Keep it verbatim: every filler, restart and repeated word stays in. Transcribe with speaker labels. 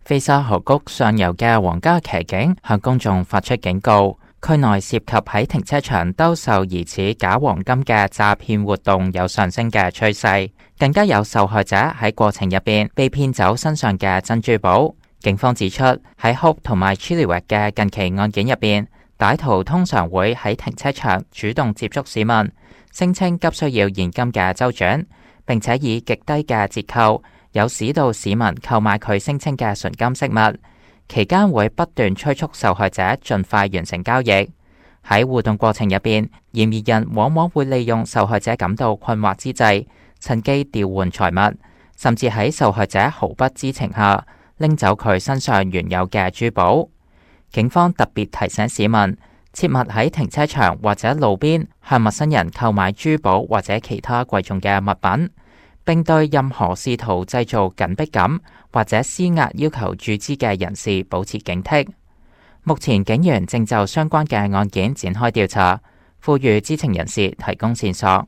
Speaker 1: 菲沙河谷上游嘅皇家騎警向公眾發出警告，區內涉及喺停車場兜售疑似假黃金嘅詐騙活動有上升嘅趨勢，更加有受害者喺過程入邊被騙走身上嘅珍珠寶。警方指出，喺 Hope 同埋 Chilliwack 嘅近期案件入邊，歹徒通常會喺停車場主動接觸市民，聲稱急需要現金嘅周轉，並且以極低嘅折扣誘使到市民購買佢聲稱嘅純金飾物，期間會不斷催促受害者盡快完成交易。喺互動過程入邊，嫌疑人往往會利用受害者感到困惑之際，趁機調換財物，甚至喺受害者毫不知情下拎走佢身上原有嘅珠寶。警方特別提醒市民，切勿喺停車場或者路邊向陌生人購買珠寶或者其他貴重嘅物品，並對任何試圖製造緊迫感或者施壓要求注資嘅人士保持警惕。目前警員正就相關嘅案件展開調查，呼籲知情人士提供線索。